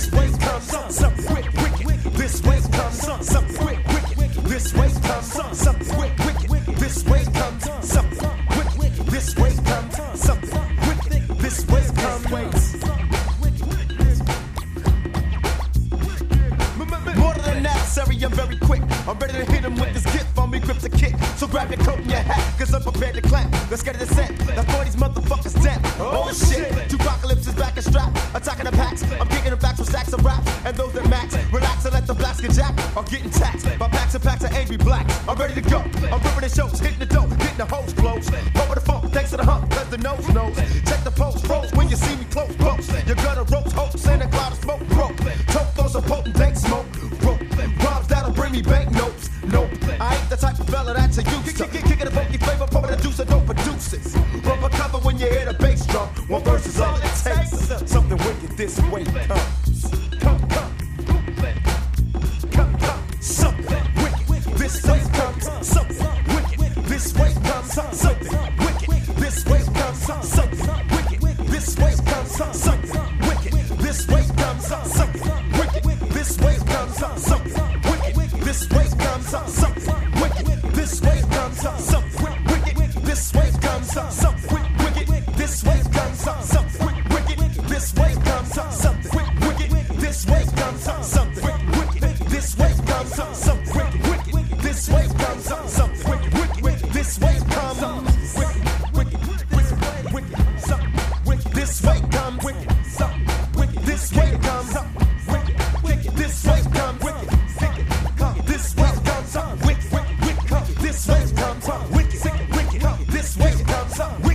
This way comes something wicked. This way comes something wicked. This way comes something wicked. This way comes something wicked. This way comes something wicked. This way comes more than necessary, I'm very quick. I'm ready to hit him with this gift on me, grip the kick. So grab your coat and your hat, cause I'm prepared to clap. Let's get it set. Now for these motherfuckers dead. Oh shit, two apocalypses back and strap. Attacking the packs, I'm kicking the backs with stacks of raps. And those that max, relax and let the blacks get jacked. Are getting taxed by packs and packs of angry blacks. I'm ready to go. I'm ripping the shows, hitting the dough, hitting the hose close. Over the phone, thanks to the hump, cause the nose knows. Check the post, froze when you see me close, close. You're gonna roast hopes in a cloud of smoke, broke. Toke those a potent dank smoke, broke. Rhymes that'll bring me banknotes. Nope, I ain't the type of fella that's a use to kicking a funky flavor, pouring the juice and don't produce it. Rubber cover when you hear the bass drum. One verse is all it takes. Something wicked this way comes. Come. Something wicked this way comes. Something wicked this way comes. Something wicked this way comes. Something wicked this way comes. Something wicked this way comes. Something wicked this way comes. Something wicked this way comes. Something wicked this way comes. Something wicked this way comes. Something wicked this way comes. Something wicked this way comes. Something wicked this way comes. Something wicked this way comes. Something wicked this way comes. Something wicked this way comes. Wicked this way comes. Wicked this way comes. Wicked this way comes. This way comes. Wicked this way comes. Wicked this way comes.